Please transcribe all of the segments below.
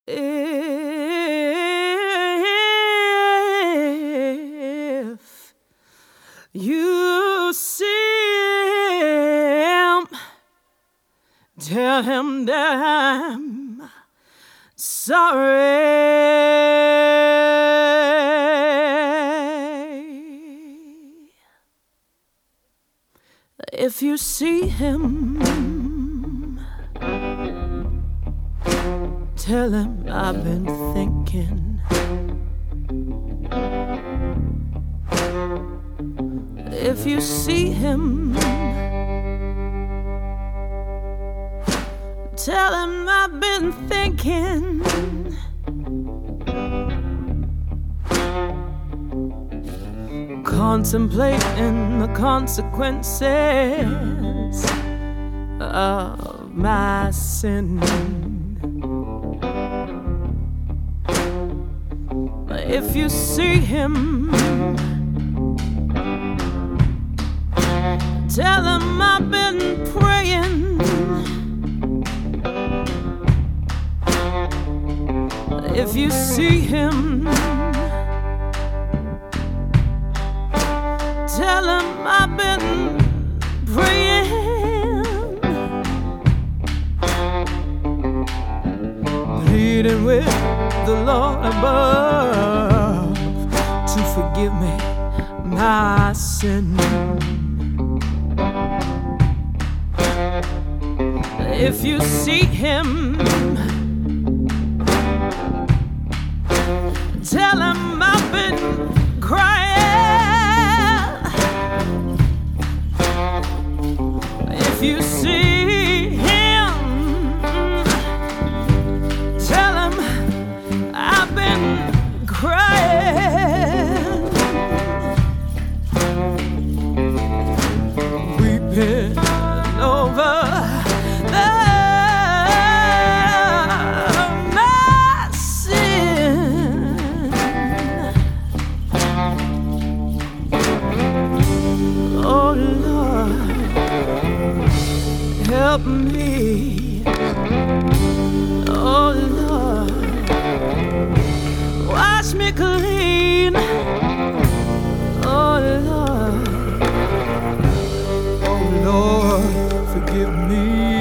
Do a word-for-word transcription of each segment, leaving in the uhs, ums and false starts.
If you see him, tell him that I'm sorry. If you see him, tell him I've been thinking. If you see him, tell him I've been thinking. Contemplating the consequences of my sin. If you see him, tell him I've been praying. If you see him, tell him I've been praying. Pleading with the Lord above to forgive me my sin. If you see him, tell him I've been crying. If you see him, tell him I've been crying. Weeping over the my sin. Oh Lord, help me. Oh Lord, wash me clean. Oh Lord, oh Lord, forgive me.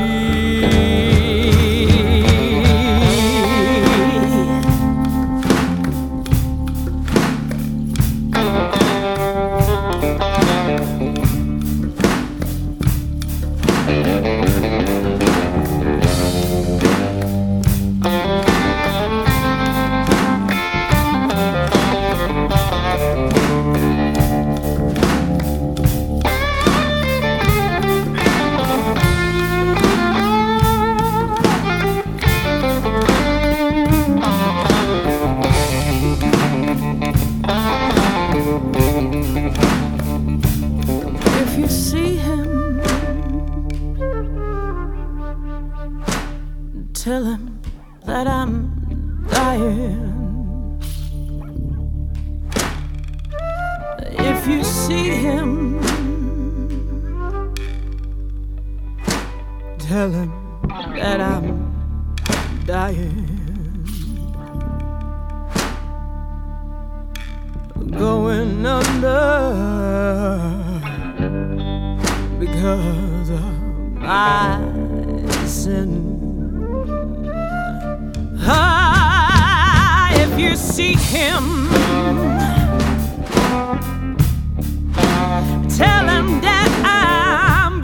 If you see him, tell him that I'm dying. If you see him, tell him that I'm dying. Going under because of my sin. Ah, if you see him, tell him that I'm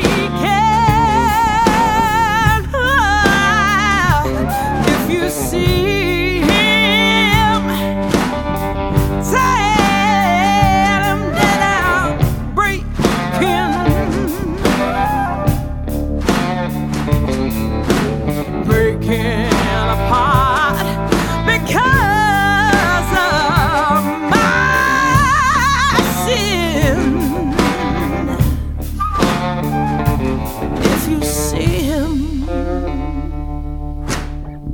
breaking. Ah, if you see him, tell him that I'm breaking. Breaking apart because of my sin. If you see him,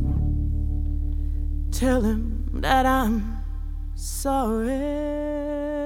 tell him that I'm sorry.